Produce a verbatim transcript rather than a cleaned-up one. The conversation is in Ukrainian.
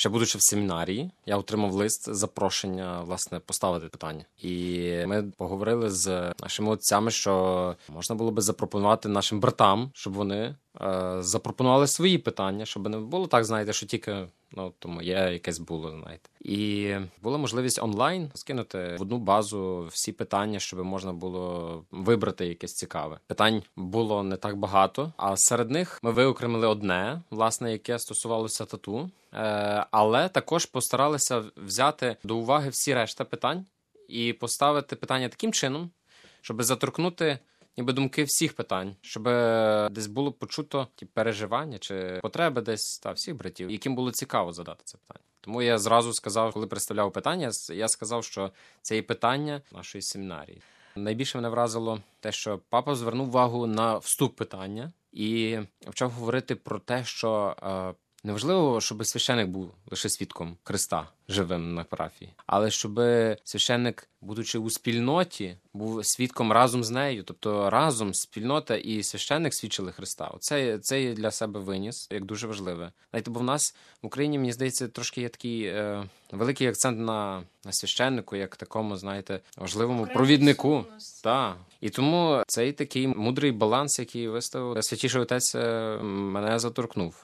ще будучи в семінарії, я отримав лист запрошення, власне, поставити питання. І ми поговорили з нашими отцями, що можна було би запропонувати нашим братам, щоб вони е, запропонували свої питання, щоб не було так, знаєте, що тільки ну, то моє якесь було, знаєте. І була можливість онлайн скинути в одну базу всі питання, щоб можна було вибрати якесь цікаве. Питань було не так багато, а серед них ми виокремили одне, власне, яке стосувалося тату. Е, але також постаралися взяти до уваги всі решта питань і поставити питання таким чином, щоб заторкнути ніби думки всіх питань, щоб десь було почуто ті переживання чи потреби десь та всіх братів, яким було цікаво задати це питання. Тому я зразу сказав, коли представляв питання, я сказав, що це є питання нашої семінарії. Найбільше мене вразило те, що папа звернув увагу на вступ питання і почав говорити про те, що е, неважливо, щоб священик був лише свідком Христа живим на парафії, але щоб священник, будучи у спільноті, був свідком разом з нею, тобто разом спільнота і священник свідчили Христа. Оце це я для себе виніс, як дуже важливе. Знаєте, бо в нас в Україні, мені здається, трошки є такий е, великий акцент на, на священнику, як такому, знаєте, важливому провіднику. Так. І тому цей такий мудрий баланс, який виставив Святіший Отець, мене заторкнув.